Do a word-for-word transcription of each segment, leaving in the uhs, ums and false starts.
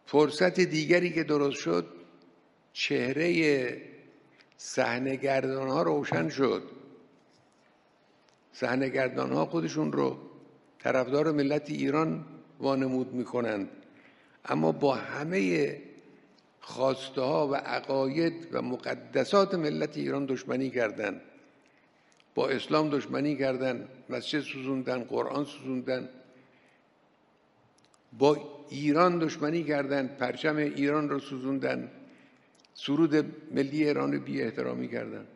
فرصت دیگری که درست شد، چهره صحنه‌گردان ها روشن شد. صحنه‌گردان ها خودشون رو طرفدار ملت ایران وانمود میکنند، اما با همه خواسته ها و عقاید و مقدسات ملت ایران دشمنی کردند. با اسلام دشمنی کردند، مسجد سوزوندن، قرآن سوزوندن. با ایران دشمنی کردند، پرچم ایران رو سوزوندن، سرود ملی ایران رو بی احترامی کردند.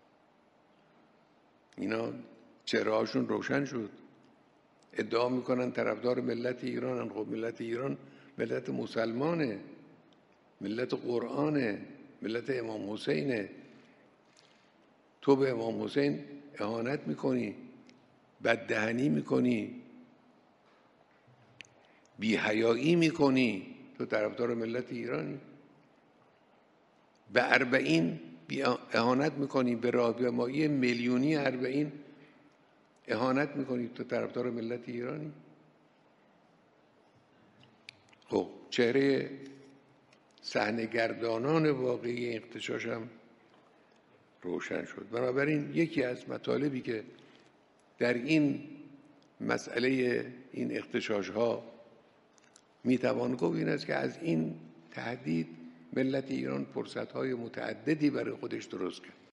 اینا چهرهاشون روشن شد. ادعا میکنن طرفدار ملت ایرانن. خب ملت ایران ملت مسلمانه، ملت قرآنه، ملت امام حسینه. تو به امام حسین اهانت میکنی، بددهنی میکنی، بی‌حیایی میکنی، تو طرفدار ملت ایرانی. به اربعین اهانت میکنی، به راهپیمایی میلیونی اربعین اهانت میکنی، تو طرفدار ملت ایرانی. خب چهره صحنه‌گردانان واقعی اغتشاش هم روشن شد. بنابراین یکی از مطالبی که در این مسئله این اغتشاش ها میتوان گفت این است که از این تهدید ملت ایران فرصت های متعددی برای خودش درست کرد.